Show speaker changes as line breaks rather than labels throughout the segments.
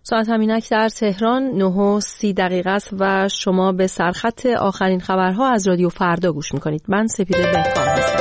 ساعت همینک در تهران 9:30 است و شما به سرخط آخرین خبرها از رادیو فردا گوش میکنید. من سپیده بهکام هستم.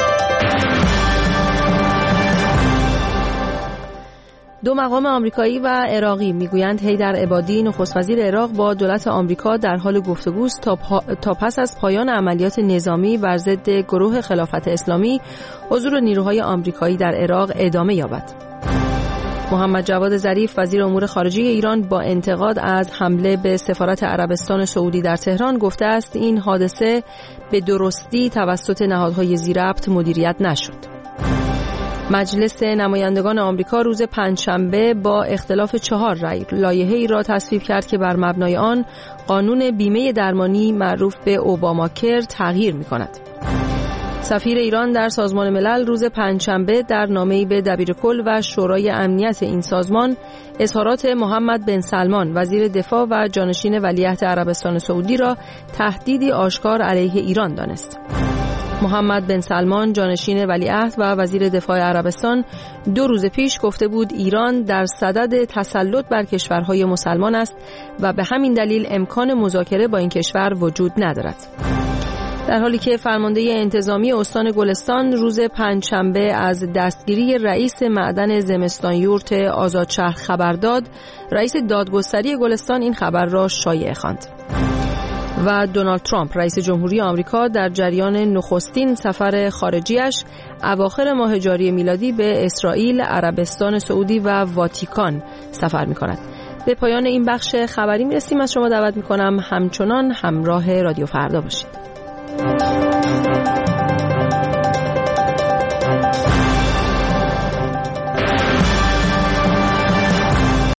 2 مقام آمریکایی و عراقی میگویند حیدر عبادی نخست وزیر عراق با دولت آمریکا در حال گفتگوست تا پس از پایان عملیات نظامی بر ضد گروه خلافت اسلامی حضور نیروهای آمریکایی در عراق ادامه یابد. محمد جواد ظریف وزیر امور خارجه ایران با انتقاد از حمله به سفارت عربستان سعودی در تهران گفته است این حادثه به درستی توسط نهادهای ذی‌ربط مدیریت نشد. مجلس نمایندگان آمریکا روز پنجشنبه با اختلاف 4 رأی لایحه‌ای را تصویب کرد که بر مبنای آن قانون بیمه درمانی معروف به اوباماکر تغییر می‌کند. سفیر ایران در سازمان ملل روز پنجشنبه در نامه‌ای به دبیرکل و شورای امنیت این سازمان اظهارات محمد بن سلمان وزیر دفاع و جانشین ولیعهد عربستان سعودی را تهدیدی آشکار علیه ایران دانست. محمد بن سلمان جانشین ولیعهد و وزیر دفاع عربستان 2 روز پیش گفته بود ایران در صدد تسلط بر کشورهای مسلمان است و به همین دلیل امکان مذاکره با این کشور وجود ندارد. در حالی که فرمانده انتظامی استان گلستان روز پنجشنبه از دستگیری رئیس معدن زمستان یورت آزادشهر خبر داد، رئیس دادگستری گلستان این خبر را شایعه خواند. و دونالد ترامپ رئیس جمهوری آمریکا در جریان نخستین سفر خارجیش اواخر ماه جاری میلادی به اسرائیل، عربستان سعودی و واتیکان سفر می‌کند. به پایان این بخش خبری می‌رسیم. از شما دعوت می‌کنم همچنان همراه رادیو فردا باشید.